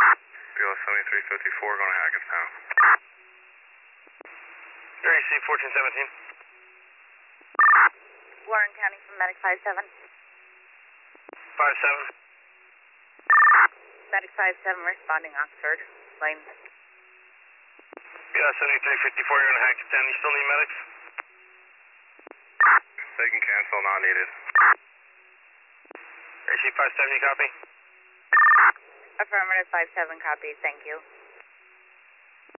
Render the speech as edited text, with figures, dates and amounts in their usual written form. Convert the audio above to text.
BL 7354 going to Hackettstown. REC 1417. Warren County from Medic 57. 57. Medic 57 responding Oxford. Lane. BL 7354, you're going to Hackettstown. You still need medics? They can cancel, not needed. REC 57, you copy? Affirmative 57 copy, thank you.